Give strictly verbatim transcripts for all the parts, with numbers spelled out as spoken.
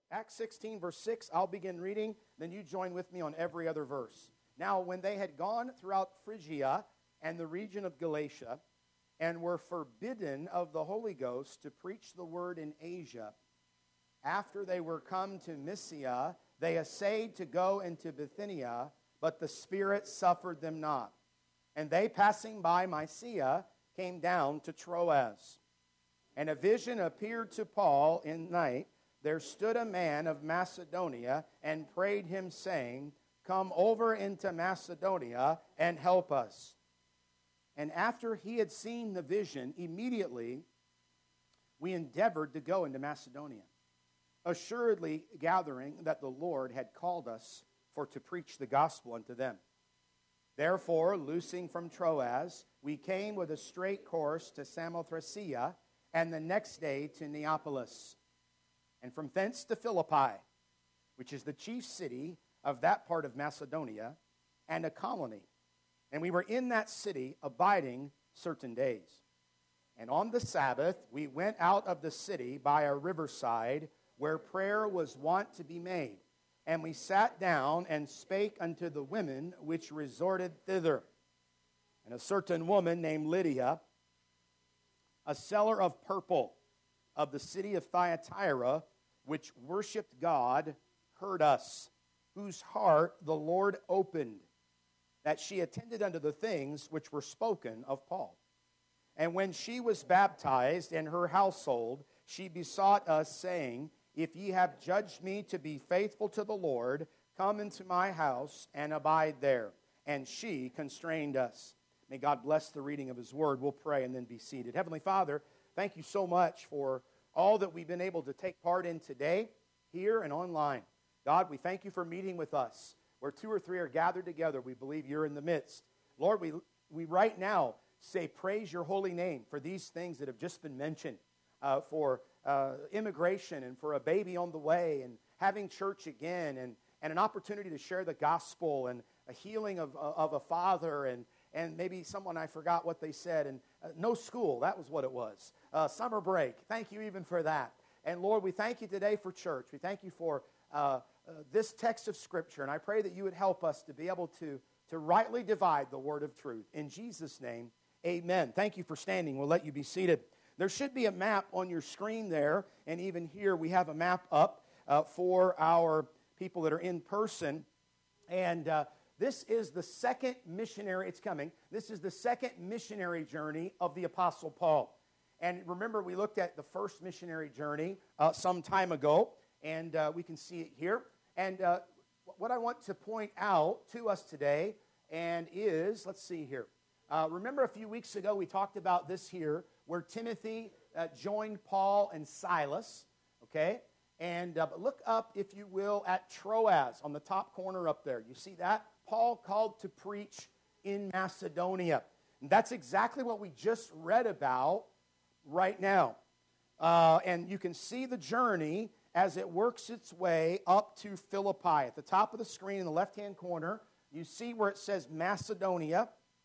Acts sixteen, verse six, I'll begin reading, then you join with me on every other verse. Now, when they had gone throughout Phrygia and the region of Galatia, and were forbidden of the Holy Ghost to preach the word in Asia, after they were come to Mysia, they essayed to go into Bithynia, but the Spirit suffered them not. And they, passing by Mysia, came down to Troas. And a vision appeared to Paul in night. There stood a man of Macedonia and prayed him, saying, Come over into Macedonia and help us. And after he had seen the vision, immediately we endeavored to go into Macedonia, assuredly gathering that the Lord had called us for to preach the gospel unto them. Therefore, loosing from Troas, we came with a straight course to Samothracia, and the next day to Neapolis, and from thence to Philippi, which is the chief city of that part of Macedonia, and a colony. And we were in that city abiding certain days. And on the Sabbath we went out of the city by a riverside, where prayer was wont to be made. And we sat down and spake unto the women which resorted thither. And a certain woman named Lydia, a seller of purple of the city of Thyatira, which worshipped God, heard us, whose heart the Lord opened, that she attended unto the things which were spoken of Paul. And when she was baptized in her household, she besought us, saying, If ye have judged me to be faithful to the Lord, come into my house and abide there. And she constrained us. May God bless the reading of His word. We'll pray and then be seated. Heavenly Father, thank you so much for all that we've been able to take part in today, here and online. God, we thank you for meeting with us. Where two or three are gathered together, we believe you're in the midst. Lord, we, we right now say praise your holy name for these things that have just been mentioned, uh, for uh, immigration and for a baby on the way and having church again and, and an opportunity to share the gospel and a healing of, of a father and, and maybe someone, I forgot what they said, and uh, no school, that was what it was. Uh, summer break, thank you even for that. And Lord, we thank you today for church. We thank you for uh, uh, this text of Scripture, and I pray that you would help us to be able to, to rightly divide the word of truth. In Jesus' name, amen. Thank you for standing. We'll let you be seated. There should be a map on your screen there, and even here we have a map up uh, for our people that are in person. And uh, this is the second missionary, it's coming, this is the second missionary journey of the Apostle Paul. And remember, we looked at the first missionary journey uh, some time ago, and uh, we can see it here. And uh, what I want to point out to us today and is, let's see here. Uh, remember a few weeks ago we talked about this here, where Timothy uh, joined Paul and Silas, okay? And uh, look up, if you will, at Troas on the top corner up there. You see that? Paul called to preach in Macedonia. And that's exactly what we just read about right now. Uh, and you can see the journey as it works its way up to Philippi. At the top of the screen in the left-hand corner, you see where it says Macedonia,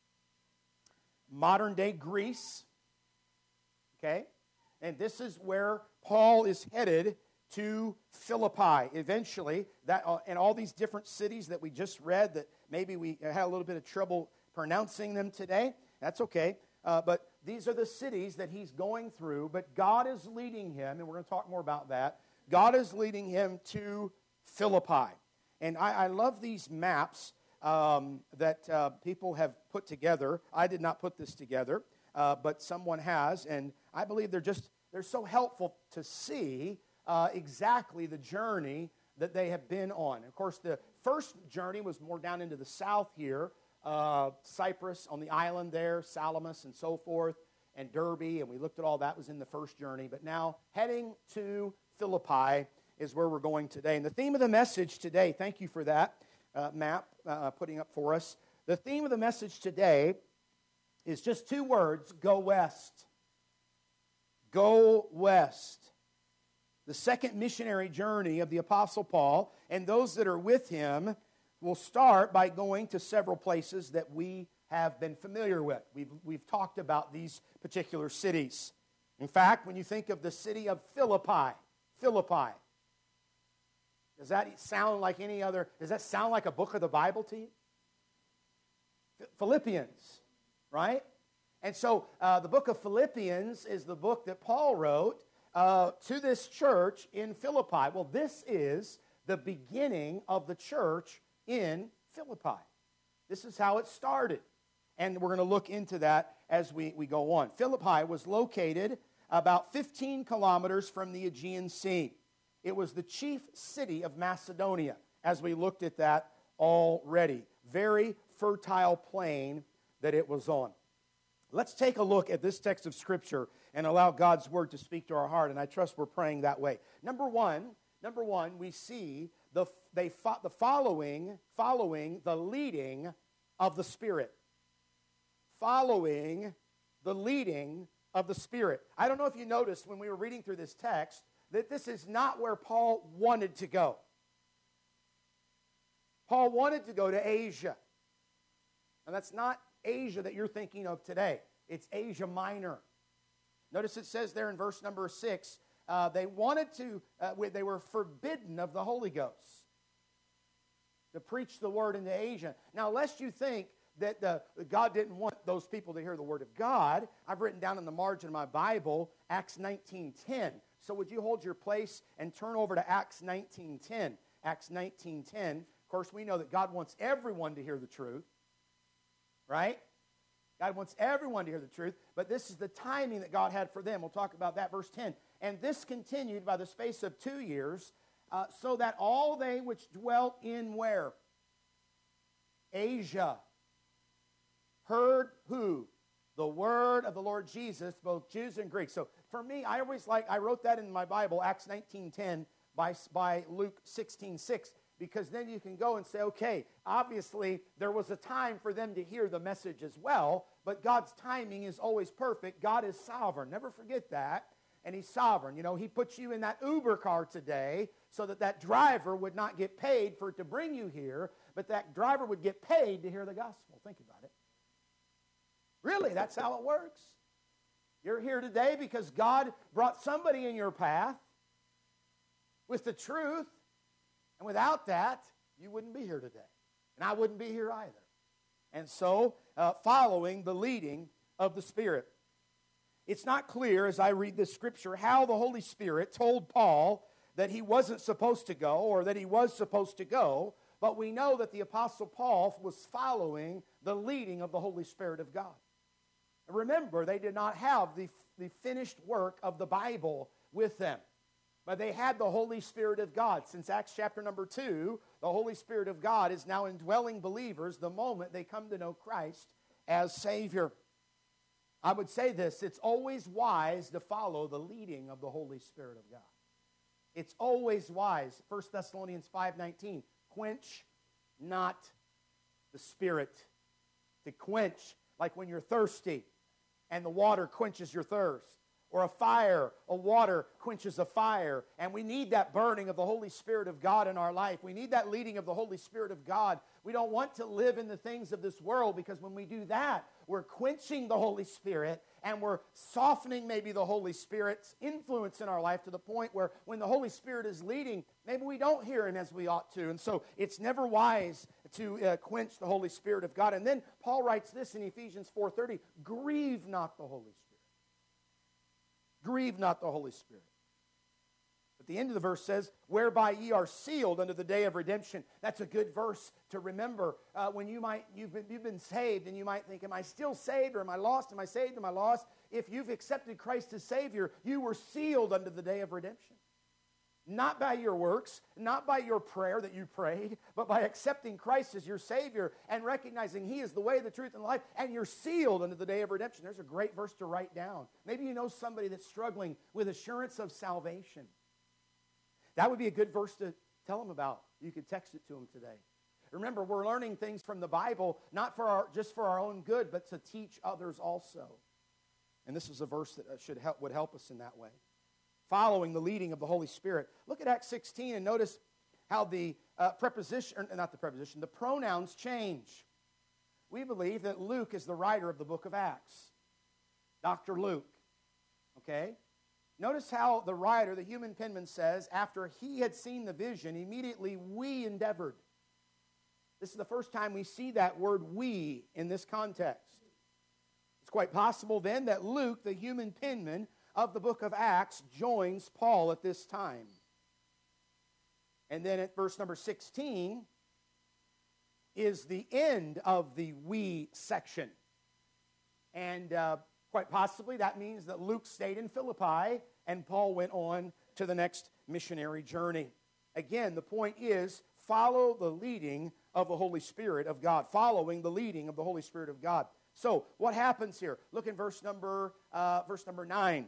modern-day Greece. Okay? And this is where Paul is headed to Philippi eventually. That uh, and all these different cities that we just read that maybe we had a little bit of trouble pronouncing them today. That's okay. Uh, but these are the cities that he's going through. But God is leading him, and we're going to talk more about that. God is leading him to Philippi. And I, I love these maps um, that uh, people have put together. I did not put this together, uh, but someone has. And I believe they're just, they're so helpful to see uh, exactly the journey that they have been on. Of course, the first journey was more down into the south here, uh, Cyprus on the island there, Salamis and so forth, and Derbe, and we looked at all that was in the first journey. But now heading to Philippi is where we're going today. And the theme of the message today, thank you for that uh, map uh, putting up for us. The theme of the message today is just two words: go west. Go west. The second missionary journey of the Apostle Paul, and those that are with him, will start by going to several places that we have been familiar with. We've, we've talked about these particular cities. In fact, when you think of the city of Philippi, Philippi, Does that sound like any other, does that sound like a book of the Bible to you? Philippians, right? And so uh, the book of Philippians is the book that Paul wrote uh, to this church in Philippi. Well, this is the beginning of the church in Philippi. This is how it started. And we're going to look into that as we, we go on. Philippi was located about fifteen kilometers from the Aegean Sea. It was the chief city of Macedonia, as we looked at that already. Very fertile plain that it was on. Let's take a look at this text of Scripture and allow God's Word to speak to our heart, and I trust we're praying that way. Number one, number one, we see the they fo- the following, following the leading of the Spirit. Following the leading of the Spirit. I don't know if you noticed when we were reading through this text that this is not where Paul wanted to go. Paul wanted to go to Asia. And that's not Asia that you're thinking of today. It's Asia Minor. Notice it says there in verse number six, uh, they wanted to, uh, they were forbidden of the Holy Ghost to preach the word into Asia. Now, lest you think that uh, God didn't want those people to hear the word of God, I've written down in the margin of my Bible, Acts nineteen ten. So would you hold your place and turn over to Acts nineteen ten? Acts nineteen ten. Of course, we know that God wants everyone to hear the truth, right? God wants everyone to hear the truth, but this is the timing that God had for them. We'll talk about that, verse ten. And this continued by the space of two years, uh, so that all they which dwelt in where? Asia. Heard who? The word of the Lord Jesus, both Jews and Greeks. So for me, I always like, I wrote that in my Bible, Acts nineteen ten by, by Luke sixteen six, because then you can go and say, okay, obviously there was a time for them to hear the message as well, but God's timing is always perfect. God is sovereign. Never forget that. And He's sovereign. You know, He puts you in that Uber car today so that that driver would not get paid for it to bring you here, but that driver would get paid to hear the gospel. Think about it. Really, that's how it works. You're here today because God brought somebody in your path with the truth, and without that, you wouldn't be here today. And I wouldn't be here either. And so, uh, following the leading of the Spirit. It's not clear, as I read this scripture, how the Holy Spirit told Paul that he wasn't supposed to go or that he was supposed to go, but we know that the Apostle Paul was following the leading of the Holy Spirit of God. Remember, they did not have the, the finished work of the Bible with them, but they had the Holy Spirit of God. Since Acts chapter number two, the Holy Spirit of God is now indwelling believers the moment they come to know Christ as Savior. I would say this, it's always wise to follow the leading of the Holy Spirit of God. It's always wise. First Thessalonians five nineteen, quench not the Spirit. To quench, like when you're thirsty, and the water quenches your thirst. Or a fire, a water quenches a fire. And we need that burning of the Holy Spirit of God in our life. We need that leading of the Holy Spirit of God. We don't want to live in the things of this world, because when we do that, we're quenching the Holy Spirit and we're softening maybe the Holy Spirit's influence in our life to the point where when the Holy Spirit is leading, maybe we don't hear Him as we ought to. And so it's never wise to uh, quench the Holy Spirit of God. And then Paul writes this in Ephesians four thirty, grieve not the Holy Spirit. Grieve not the Holy Spirit. But the end of the verse says, whereby ye are sealed unto the day of redemption. That's a good verse to remember uh, when you might, you've been, you've been saved, and you might think, am I still saved, or am I lost? Am I saved? Am I lost? If you've accepted Christ as Savior, you were sealed unto the day of redemption. Not by your works, not by your prayer that you prayed, but by accepting Christ as your Savior and recognizing He is the way, the truth, and the life, and you're sealed unto the day of redemption. There's a great verse to write down. Maybe you know somebody that's struggling with assurance of salvation. That would be a good verse to tell them about. You could text it to them today. Remember, we're learning things from the Bible, not for our, just for our own good, but to teach others also. And this is a verse that should help, would help us in that way. Following the leading of the Holy Spirit. Look at Acts sixteen and notice how the uh, preposition, or not the preposition, the pronouns change. We believe that Luke is the writer of the book of Acts. Doctor Luke. Okay? Notice how the writer, the human penman, says, after he had seen the vision, immediately we endeavored. This is the first time we see that word we in this context. It's quite possible then that Luke, the human penman of the book of Acts, joins Paul at this time. And then at verse number sixteen is the end of the we section. And uh, quite possibly that means that Luke stayed in Philippi and Paul went on to the next missionary journey. Again, the point is, follow the leading of the Holy Spirit of God. Following the leading of the Holy Spirit of God. So, what happens here? Look in verse number, uh, verse number nine.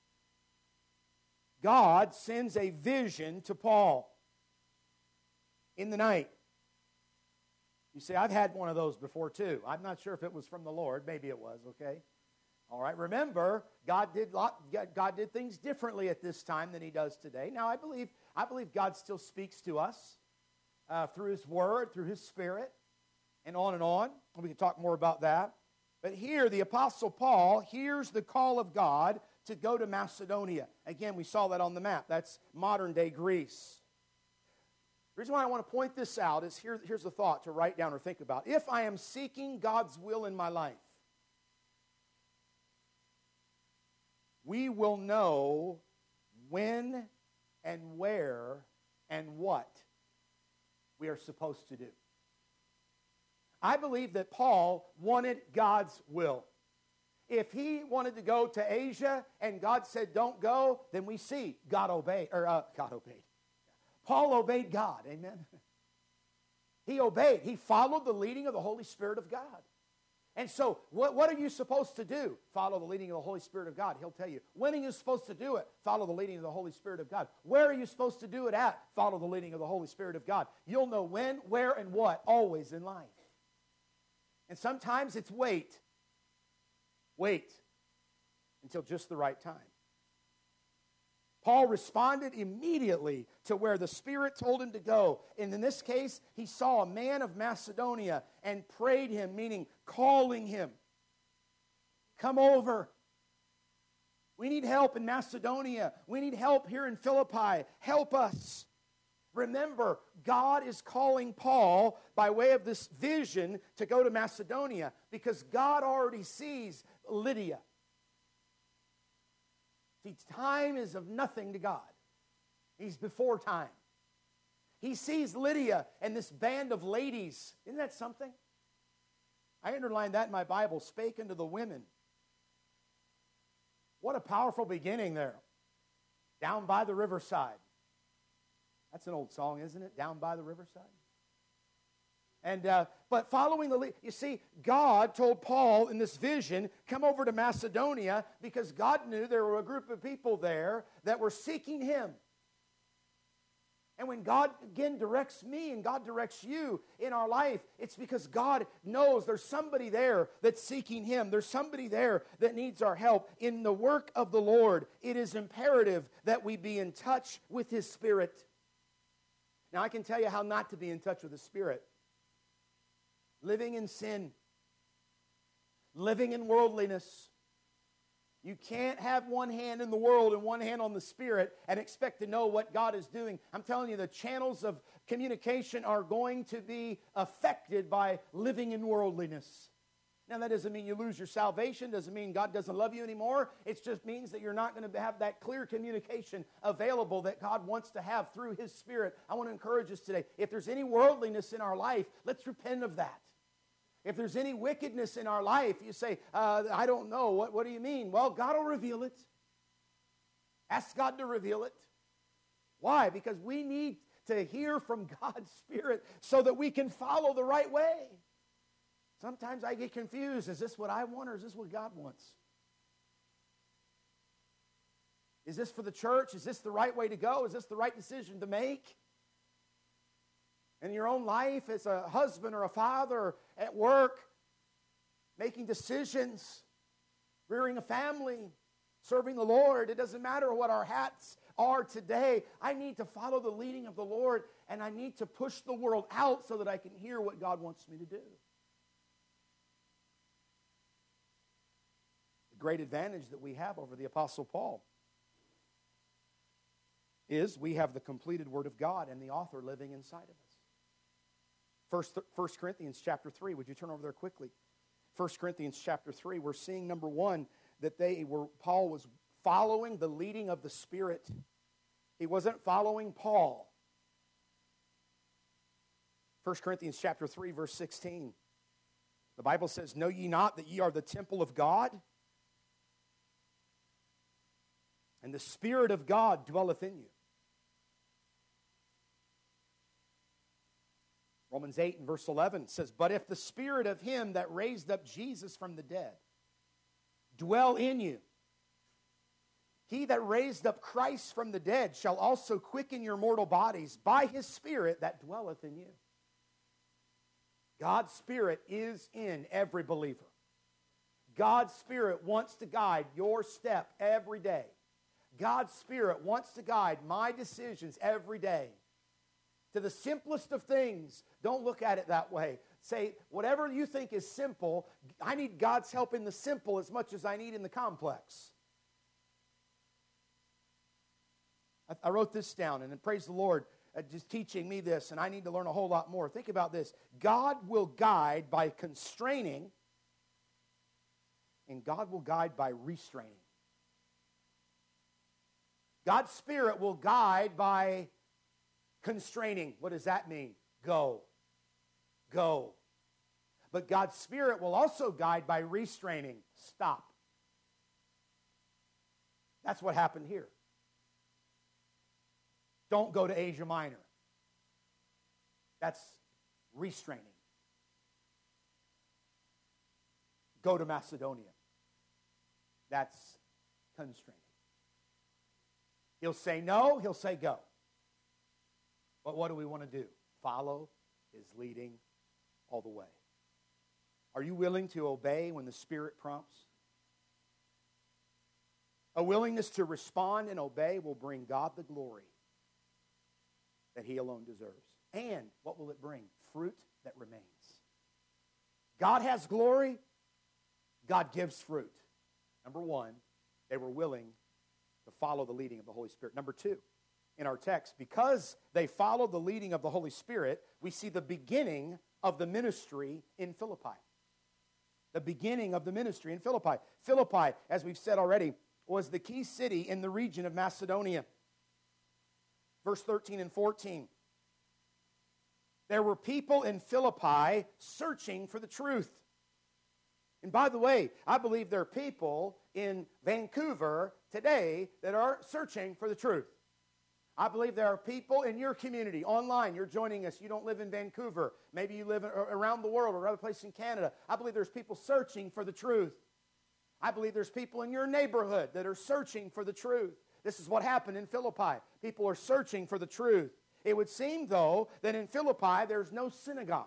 God sends a vision to Paul in the night. You say, I've had one of those before too. I'm not sure if it was from the Lord. Maybe it was, okay? All right, remember, God did lot, God did things differently at this time than He does today. Now, I believe, I believe God still speaks to us uh, through His Word, through His Spirit, and on and on. We can talk more about that. But here, the Apostle Paul hears the call of God to go to Macedonia. Again, we saw that on the map. That's modern-day Greece. The reason why I want to point this out is here, here's the thought to write down or think about. If I am seeking God's will in my life, we will know when and where and what we are supposed to do. I believe that Paul wanted God's will. If he wanted to go to Asia and God said don't go, then we see God obeyed, or uh, God obeyed. Paul obeyed God, amen? He obeyed. He followed the leading of the Holy Spirit of God. And so, what, what are you supposed to do? Follow the leading of the Holy Spirit of God. He'll tell you. When are you supposed to do it? Follow the leading of the Holy Spirit of God. Where are you supposed to do it at? Follow the leading of the Holy Spirit of God. You'll know when, where, and what, always in life. And sometimes it's wait. Wait until just the right time. Paul responded immediately to where the Spirit told him to go. And in this case, he saw a man of Macedonia and prayed him, meaning calling him. Come over. We need help in Macedonia. We need help here in Philippi. Help us. Remember, God is calling Paul by way of this vision to go to Macedonia because God already sees Lydia. See, time is of nothing to God. He's before time. He sees Lydia and this band of ladies. Isn't that something? I underlined that in my Bible, spake unto the women. What a powerful beginning there. Down by the riverside. That's an old song, isn't it? Down by the riverside. And uh, but following the lead, you see, God told Paul in this vision, come over to Macedonia because God knew there were a group of people there that were seeking Him. And when God, again, directs me and God directs you in our life, it's because God knows there's somebody there that's seeking Him. There's somebody there that needs our help. In the work of the Lord, it is imperative that we be in touch with His Spirit. Now, I can tell you how not to be in touch with the Spirit. Living in sin. Living in worldliness. You can't have one hand in the world and one hand on the Spirit and expect to know what God is doing. I'm telling you, the channels of communication are going to be affected by living in worldliness. Now, that doesn't mean you lose your salvation. Doesn't mean God doesn't love you anymore. It just means that you're not going to have that clear communication available that God wants to have through His Spirit. I want to encourage us today. If there's any worldliness in our life, let's repent of that. If there's any wickedness in our life, you say, uh, I don't know. What, what do you mean? Well, God will reveal it. Ask God to reveal it. Why? Because we need to hear from God's Spirit so that we can follow the right way. Sometimes I get confused. Is this what I want or is this what God wants? Is this for the church? Is this the right way to go? Is this the right decision to make? In your own life as a husband or a father at work, making decisions, rearing a family, serving the Lord. It doesn't matter what our hats are today. I need to follow the leading of the Lord, and I need to push the world out so that I can hear what God wants me to do. The great advantage that we have over the Apostle Paul is we have the completed Word of God and the author living inside of us. First, First Corinthians chapter three, would you turn over there quickly? First Corinthians chapter three, we're seeing, number one, that they were, Paul was following the leading of the Spirit. He wasn't following Paul. First Corinthians chapter three, verse sixteen. The Bible says, "Know ye not that ye are the temple of God? And the Spirit of God dwelleth in you." Romans eight and verse eleven says, "But if the Spirit of him that raised up Jesus from the dead dwell in you, he that raised up Christ from the dead shall also quicken your mortal bodies by his Spirit that dwelleth in you." God's Spirit is in every believer. God's Spirit wants to guide your step every day. God's Spirit wants to guide my decisions every day. To the simplest of things, don't look at it that way. Say, whatever you think is simple, I need God's help in the simple as much as I need in the complex. I, I wrote this down, and then praise the Lord, uh, just teaching me this, and I need to learn a whole lot more. Think about this. God will guide by constraining, and God will guide by restraining. God's Spirit will guide by constraining. What does that mean? Go. Go. But God's Spirit will also guide by restraining. Stop. That's what happened here. Don't go to Asia Minor. That's restraining. Go to Macedonia. That's constraining. He'll say no, he'll say go. But what do we want to do? Follow his leading all the way. Are you willing to obey when the Spirit prompts? A willingness to respond and obey will bring God the glory that he alone deserves. And what will it bring? Fruit that remains. God has glory. God gives fruit. Number one, they were willing to follow the leading of the Holy Spirit. Number two, in our text, because they followed the leading of the Holy Spirit, we see the beginning of the ministry in Philippi. The beginning of the ministry in Philippi. Philippi, as we've said already, was the key city in the region of Macedonia. Verse thirteen and fourteen. There were people in Philippi searching for the truth. And by the way, I believe there are people in Vancouver today that are searching for the truth. I believe there are people in your community, online, you're joining us, you don't live in Vancouver, maybe you live around the world or other places in Canada. I believe there's people searching for the truth. I believe there's people in your neighborhood that are searching for the truth. This is what happened in Philippi. People are searching for the truth. It would seem, though, that in Philippi there's no synagogue.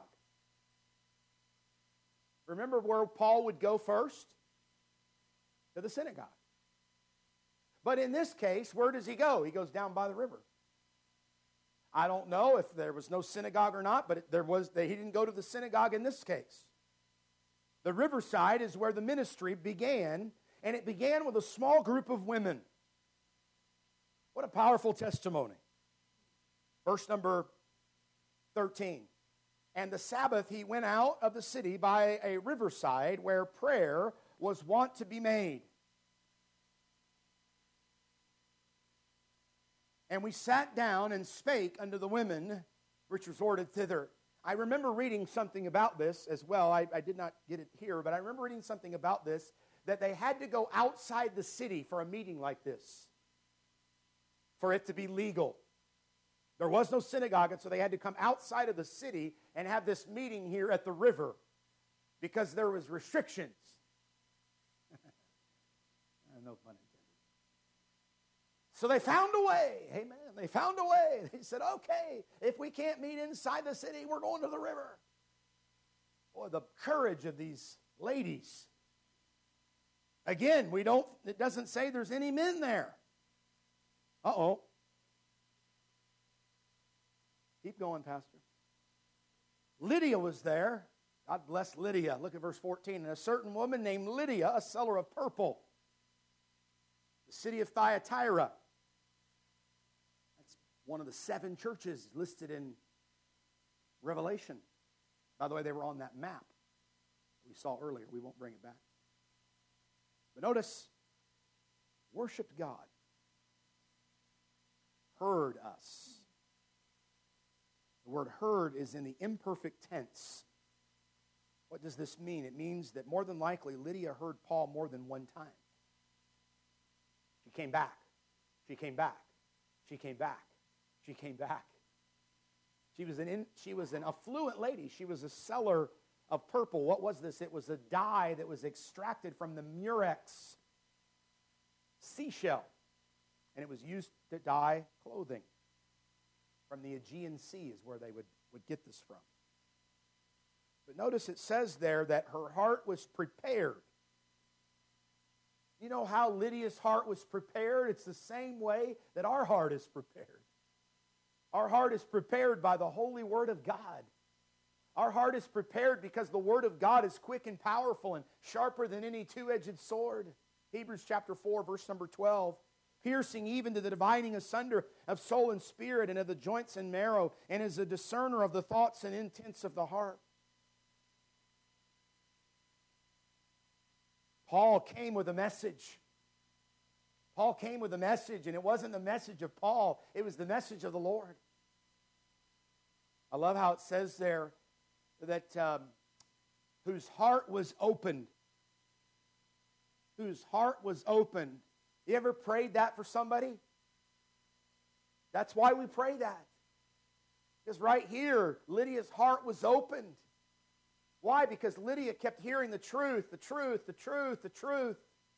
Remember where Paul would go first? To the synagogue. But in this case, where does he go? He goes down by the river. I don't know if there was no synagogue or not, but there was. He didn't go to the synagogue in this case. The riverside is where the ministry began, and it began with a small group of women. What a powerful testimony. Verse number thirteen. And the Sabbath he went out of the city by a riverside where prayer was wont to be made. And we sat down and spake unto the women which resorted thither. I remember reading something about this as well. I, I did not get it here, but I remember reading something about this, that they had to go outside the city for a meeting like this, for it to be legal. There was no synagogue, and so they had to come outside of the city and have this meeting here at the river because there was restrictions. No pun intended. So they found a way. Amen. They found a way. They said, okay, if we can't meet inside the city, we're going to the river. Boy, the courage of these ladies. Again, we don't, it doesn't say there's any men there. Uh-oh. Keep going, Pastor. Lydia was there. God bless Lydia. Look at verse fourteen. And a certain woman named Lydia, a seller of purple, the city of Thyatira, one of the seven churches listed in Revelation. By the way, they were on that map we saw earlier. We won't bring it back. But notice, worshiped God, heard us. The word heard is in the imperfect tense. What does this mean? It means that more than likely Lydia heard Paul more than one time. She came back. She came back. She came back. She came back. She was an in, she was an affluent lady. She was a seller of purple. What was this? It was a dye that was extracted from the murex seashell. And it was used to dye clothing. From the Aegean Sea is where they would, would get this from. But notice it says there that her heart was prepared. You know how Lydia's heart was prepared? It's the same way that our heart is prepared. Our heart is prepared by the holy Word of God. Our heart is prepared because the Word of God is quick and powerful and sharper than any two-edged sword. Hebrews chapter four, verse number twelve. Piercing even to the dividing asunder of soul and spirit and of the joints and marrow, and is a discerner of the thoughts and intents of the heart. Paul came with a message. Paul came with a message, and it wasn't the message of Paul. It was the message of the Lord. I love how it says there that um, whose heart was opened. Whose heart was opened. You ever prayed that for somebody? That's why we pray that. Because right here, Lydia's heart was opened. Why? Because Lydia kept hearing the truth, the truth, the truth, the truth.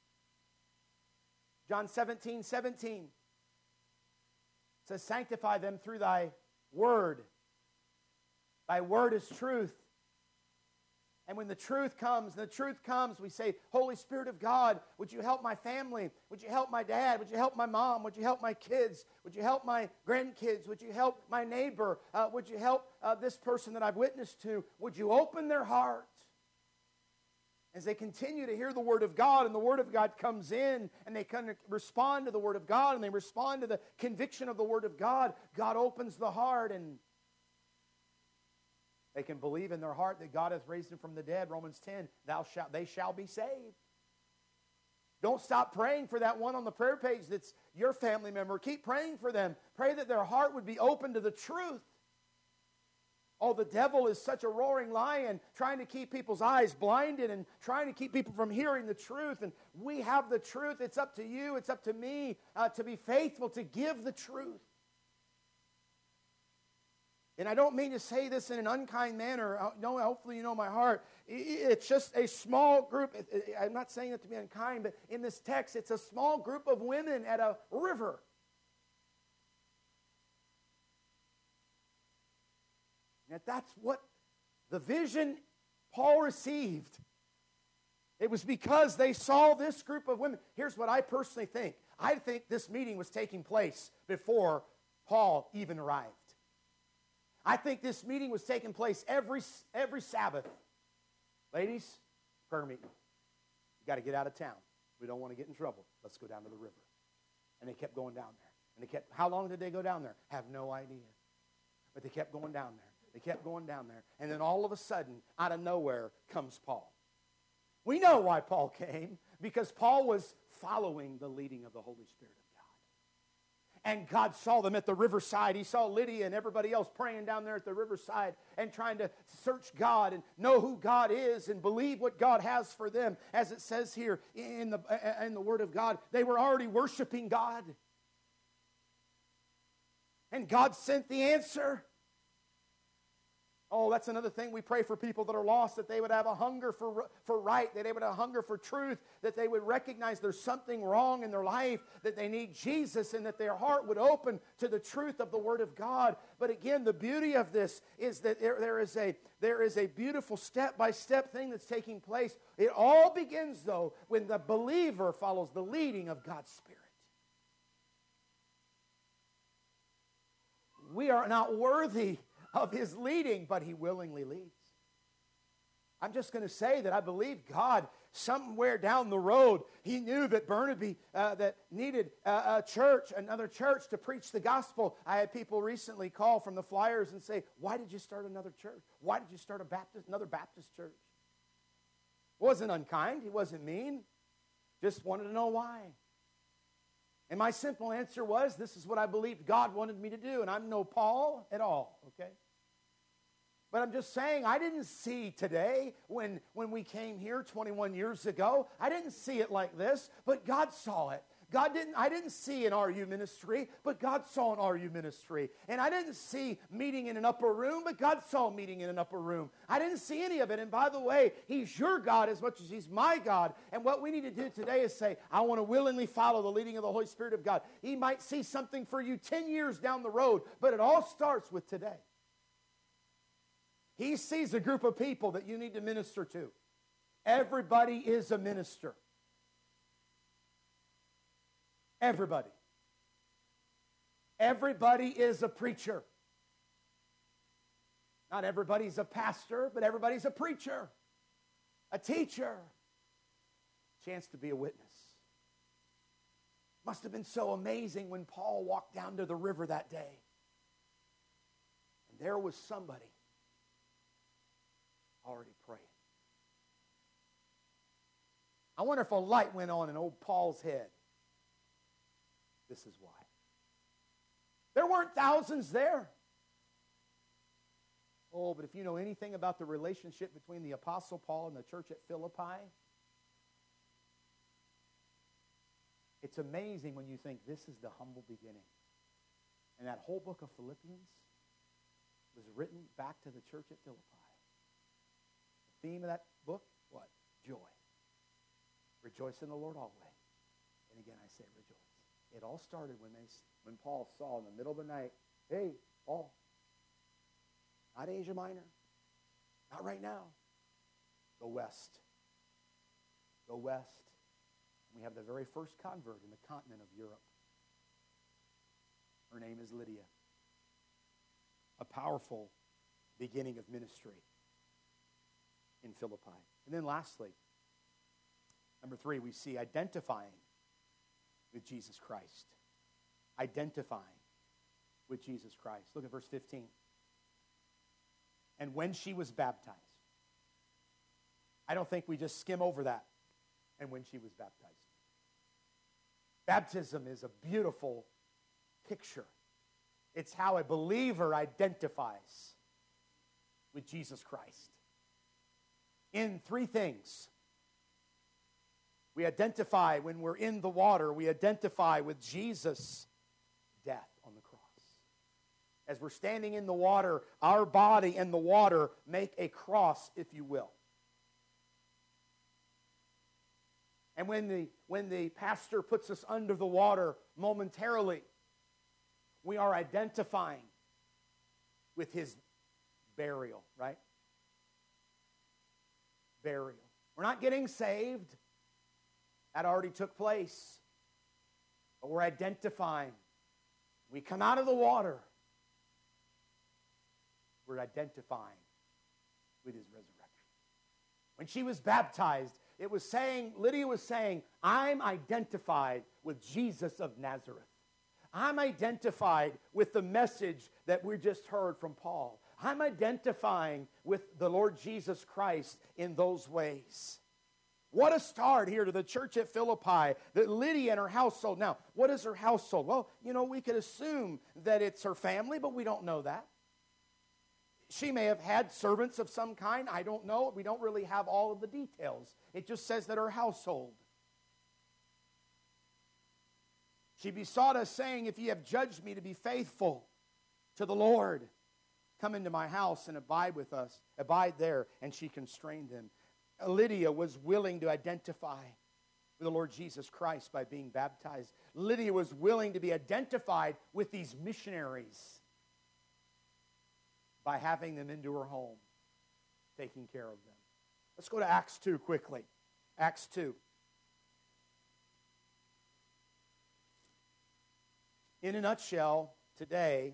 John seventeen, seventeen says, sanctify them through thy word. Thy word is truth. And when the truth comes, and the truth comes, we say, Holy Spirit of God, would you help my family? Would you help my dad? Would you help my mom? Would you help my kids? Would you help my grandkids? Would you help my neighbor? Uh, would you help uh, this person that I've witnessed to? Would you open their heart? As they continue to hear the Word of God, and the Word of God comes in, and they kind of respond to the Word of God, and they respond to the conviction of the Word of God, God opens the heart, and they can believe in their heart that God hath raised him from the dead. Romans ten, thou shalt, they shall be saved. Don't stop praying for that one on the prayer page that's your family member. Keep praying for them. Pray that their heart would be open to the truth. Oh, the devil is such a roaring lion trying to keep people's eyes blinded and trying to keep people from hearing the truth. And we have the truth. It's up to you. It's up to me uh, to be faithful, to give the truth. And I don't mean to say this in an unkind manner. No, hopefully you know my heart. It's just a small group. I'm not saying it to be unkind, but in this text, it's a small group of women at a river. And that's what the vision Paul received. It was because they saw this group of women. Here's what I personally think. I think this meeting was taking place before Paul even arrived. I think this meeting was taking place every, every Sabbath. Ladies, prayer meeting. You got to get out of town. We don't want to get in trouble. Let's go down to the river. And they kept going down there. And they kept, how long did they go down there? Have no idea. But they kept going down there. They kept going down there. And then all of a sudden, out of nowhere, comes Paul. We know why Paul came. Because Paul was following the leading of the Holy Spirit of God. And God saw them at the riverside. He saw Lydia and everybody else praying down there at the riverside and trying to search God and know who God is and believe what God has for them. As it says here in the, in the Word of God, they were already worshiping God. And God sent the answer. Oh, that's another thing we pray for people that are lost, that they would have a hunger for, for right, that they would have a hunger for truth, that they would recognize there's something wrong in their life, that they need Jesus, and that their heart would open to the truth of the Word of God. But again, the beauty of this is that there, there is a, there is a beautiful step-by-step thing that's taking place. It all begins, though, when the believer follows the leading of God's Spirit. We are not worthy of His leading, but He willingly leads. I'm just going to say that I believe God somewhere down the road, he knew that Burnaby uh, that needed a, a church, another church to preach the gospel. I had people recently call from the Flyers and say, why did you start another church? Why did you start a Baptist, another Baptist church? It wasn't unkind. He wasn't mean. Just wanted to know why. And my simple answer was, this is what I believed God wanted me to do. And I'm no Paul at all, okay? But I'm just saying, I didn't see today, when, when we came here twenty-one years ago, I didn't see it like this, but God saw it. God didn't, I didn't see an R U ministry, but God saw an R U ministry. And I didn't see meeting in an upper room, but God saw meeting in an upper room. I didn't see any of it. And by the way, He's your God as much as He's my God. And what we need to do today is say, I want to willingly follow the leading of the Holy Spirit of God. He might see something for you ten years down the road, but it all starts with today. He sees a group of people that you need to minister to. Everybody is a minister. Everybody. Everybody is a preacher. Not everybody's a pastor, but everybody's a preacher, a teacher. Chance to be a witness. Must have been so amazing when Paul walked down to the river that day. And there was somebody already praying. I wonder if a light went on in old Paul's head. This is why. There weren't thousands there. Oh, but if you know anything about the relationship between the Apostle Paul and the church at Philippi, it's amazing when you think this is the humble beginning. And that whole book of Philippians was written back to the church at Philippi. The theme of that book, what? Joy. Rejoice in the Lord always. And again, I say rejoice. It all started when they, when Paul saw in the middle of the night, hey, Paul, not Asia Minor, not right now. Go west. Go west. And we have the very first convert in the continent of Europe. Her name is Lydia. A powerful beginning of ministry in Philippi. And then lastly, number three, we see identifying with Jesus Christ. Identifying with Jesus Christ. Look at verse fifteen. And when she was baptized. I don't think we just skim over that. And when she was baptized. Baptism is a beautiful picture. It's how a believer identifies with Jesus Christ. In three things. We identify when we're in the water. We identify with Jesus' death on the cross. As we're standing in the water, our body and the water make a cross, if you will. And when the, when the pastor puts us under the water momentarily, we are identifying with his burial, right? Burial. We're not getting saved. That already took place. But we're identifying. We come out of the water. We're identifying with his resurrection. When she was baptized, it was saying, Lydia was saying, I'm identified with Jesus of Nazareth. I'm identified with the message that we just heard from Paul. I'm identifying with the Lord Jesus Christ in those ways. What a start here to the church at Philippi, that Lydia and her household. Now, what is her household? Well, you know, we could assume that it's her family, but we don't know that. She may have had servants of some kind. I don't know. We don't really have all of the details. It just says that her household. She besought us, saying, if ye have judged me to be faithful to the Lord, come into my house and abide with us. Abide there. And she constrained them. Lydia was willing to identify with the Lord Jesus Christ by being baptized. Lydia was willing to be identified with these missionaries by having them into her home, taking care of them. Let's go to Acts two quickly. Acts two. In a nutshell, today,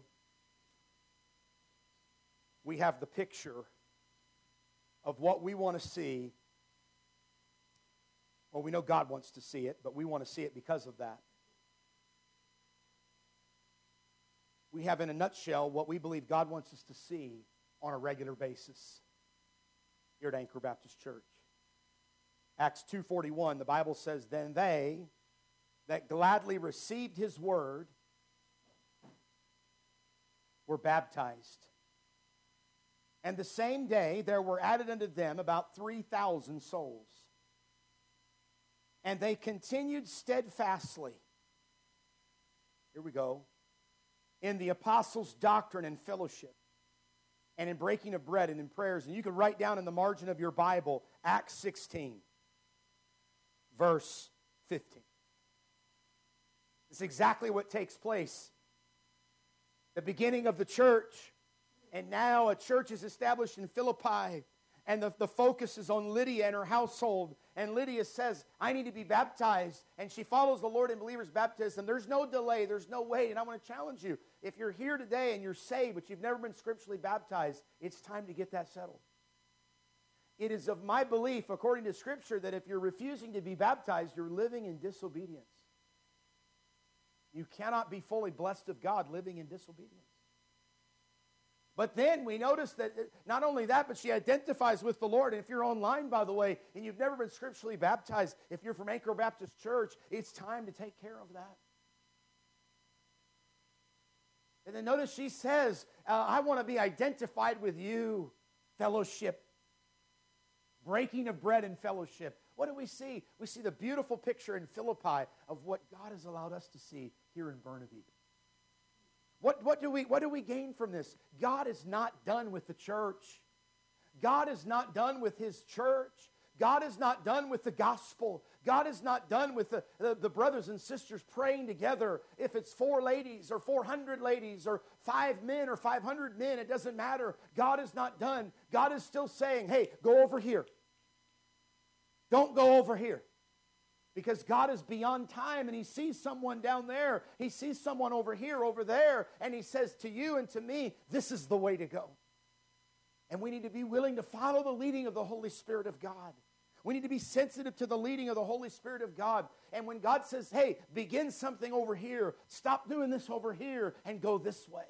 we have the picture of what we want to see Well, we know God wants to see it, but we want to see it because of that. We have, in a nutshell, what we believe God wants us to see on a regular basis here at Anchor Baptist Church. Acts two forty-one, the Bible says, "Then they that gladly received his word were baptized. And the same day there were added unto them about three thousand souls. And they continued steadfastly," here we go, "in the apostles' doctrine and fellowship, and in breaking of bread and in prayers." And you can write down in the margin of your Bible, Acts sixteen, verse fifteen. It's exactly what takes place. The beginning of the church, and now a church is established in Philippi, and the, the focus is on Lydia and her household. And Lydia says, "I need to be baptized." And she follows the Lord in believers' baptism. There's no delay. There's no wait. And I want to challenge you. If you're here today and you're saved, but you've never been scripturally baptized, it's time to get that settled. It is of my belief, according to Scripture, that if you're refusing to be baptized, you're living in disobedience. You cannot be fully blessed of God living in disobedience. But then we notice that not only that, but she identifies with the Lord. And if you're online, by the way, and you've never been scripturally baptized, if you're from Anchor Baptist Church, it's time to take care of that. And then notice she says, uh, "I want to be identified with you." Fellowship. Breaking of bread and fellowship. What do we see? We see the beautiful picture in Philippi of what God has allowed us to see here in Burnaby. What, what, do we, what do we gain from this? God is not done with the church. God is not done with His church. God is not done with the gospel. God is not done with the, the, the brothers and sisters praying together. If it's four ladies or four hundred ladies or five men or five hundred men, it doesn't matter. God is not done. God is still saying, "Hey, go over here. Don't go over here." Because God is beyond time, and He sees someone down there. He sees someone over here, over there, and He says to you and to me, this is the way to go. And we need to be willing to follow the leading of the Holy Spirit of God. We need to be sensitive to the leading of the Holy Spirit of God. And when God says, "Hey, begin something over here, stop doing this over here, and go this way."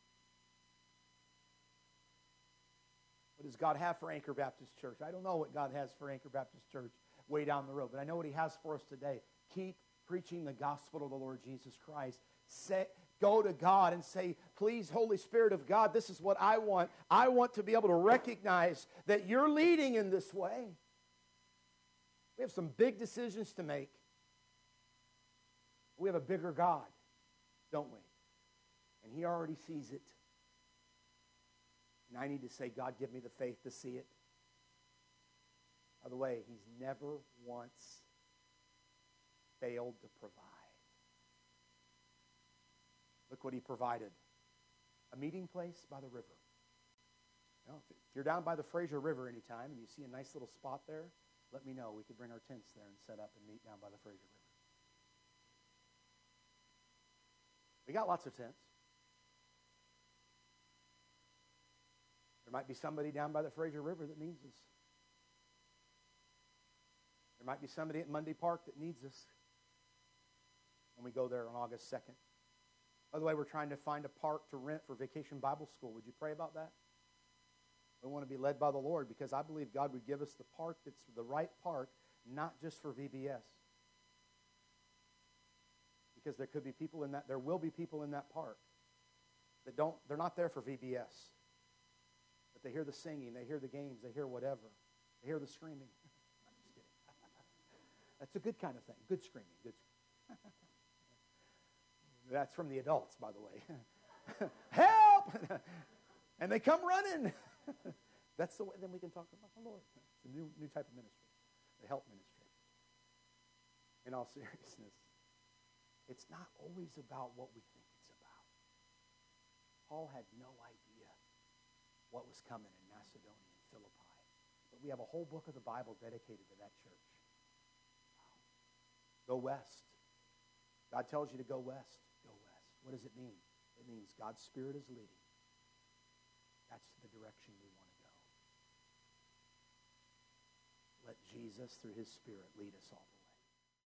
What does God have for Anchor Baptist Church? I don't know what God has for Anchor Baptist Church way down the road, but I know what He has for us today. Keep preaching the gospel of the Lord Jesus Christ. Say, go to God and say, "Please, Holy Spirit of God, this is what I want. I want to be able to recognize that you're leading in this way." We have some big decisions to make. We have a bigger God, don't we? And He already sees it. And I need to say, "God, give me the faith to see it." By the way, He's never once failed to provide. Look what He provided. A meeting place by the river. You know, if you're down by the Fraser River anytime and you see a nice little spot there, let me know. We could bring our tents there and set up and meet down by the Fraser River. We got lots of tents. There might be somebody down by the Fraser River that needs us. There might be somebody at Monday Park that needs us when we go there on August second. By the way, we're trying to find a park to rent for Vacation Bible School. Would you pray about that? We want to be led by the Lord because I believe God would give us the park that's the right park, not just for V B S. Because there could be people in that, there will be people in that park that don't, they're not there for V B S. But they hear the singing, they hear the games, they hear whatever. They hear the screaming. I'm just kidding. That's a good kind of thing. Good screaming. Good. That's from the adults, by the way. Help! And they come running. That's the way. Then we can talk about the Lord. It's a new, new type of ministry, the help ministry. In all seriousness, it's not always about what we think it's about. Paul had no idea what was coming in Macedonia and Philippi. But we have a whole book of the Bible dedicated to that church. Wow. Go west. God tells you to go west. Go west. What does it mean? It means God's Spirit is leading. That's the direction we want to go. Let Jesus, through his Spirit, lead us all.